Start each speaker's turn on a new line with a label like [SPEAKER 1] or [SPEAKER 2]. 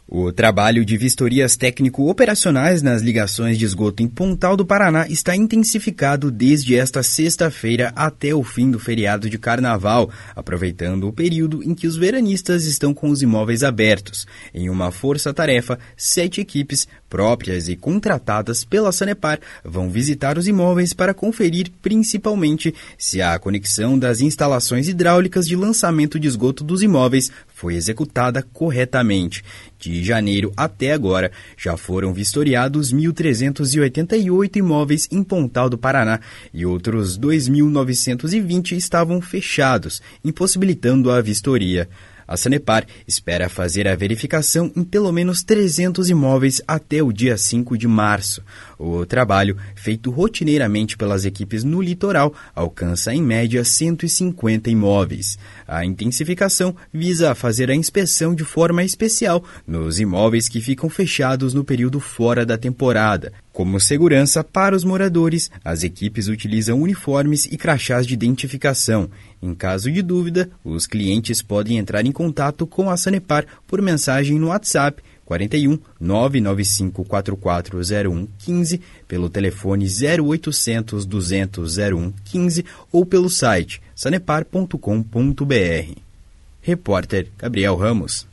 [SPEAKER 1] O trabalho de vistorias técnico-operacionais nas ligações de esgoto em Pontal do Paraná está intensificado desde esta sexta-feira até o fim do feriado de Carnaval, aproveitando o período em que os veranistas estão com os imóveis abertos. Em uma força-tarefa, 7 equipes, próprias e contratadas pela Sanepar, vão visitar os imóveis para conferir principalmente se a conexão das instalações hidráulicas de lançamento de esgoto dos imóveis foi executada corretamente. De janeiro até agora, já foram vistoriados 1.388 imóveis em Pontal do Paraná e outros 2.920 estavam fechados, impossibilitando a vistoria. A Sanepar espera fazer a verificação em pelo menos 300 imóveis até o dia 5 de março. O trabalho, feito rotineiramente pelas equipes no litoral, alcança em média 150 imóveis. A intensificação visa fazer a inspeção de forma especial nos imóveis que ficam fechados no período fora da temporada. Como segurança para os moradores, as equipes utilizam uniformes e crachás de identificação. Em caso de dúvida, os clientes podem entrar em contato com a Sanepar por mensagem no WhatsApp 41 995 440115, pelo telefone 0800 200 0115 ou pelo site sanepar.com.br. Repórter Gabriel Ramos.